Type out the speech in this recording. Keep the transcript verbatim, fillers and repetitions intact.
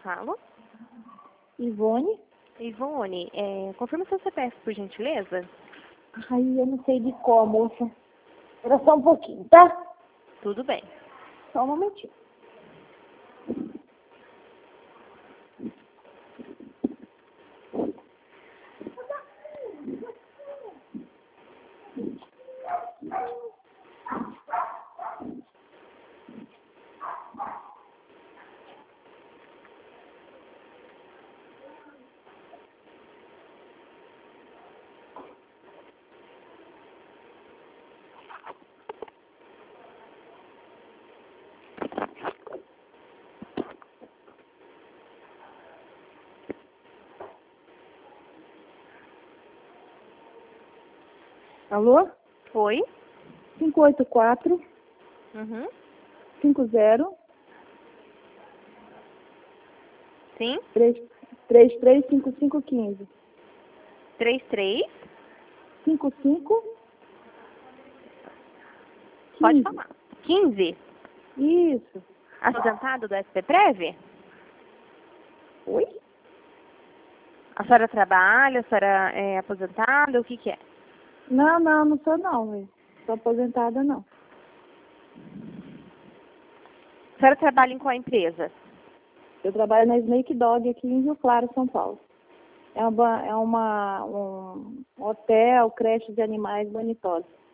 falo? Ivone? Ivone, é, confirma seu C P F, por gentileza? Ai, eu não sei de qual, moça. Espera só um pouquinho, tá? Tudo bem. Só um momentinho. Alô? Oi? cinco oito quatro, Uhum. cinco zero, Sim? três três cinco cinco um cinco. três três? cinco cinco Pode quinze. falar. quinze? Isso. Aposentado do S P Prev? Oi? A senhora trabalha, a senhora é aposentada, o que que é? Não, não, não sou não, velho. Sou aposentada não. A senhora trabalha em qual empresa? Eu trabalho na Snake Dog aqui em Rio Claro, São Paulo. É uma, é uma um hotel, creche de animais bonitos.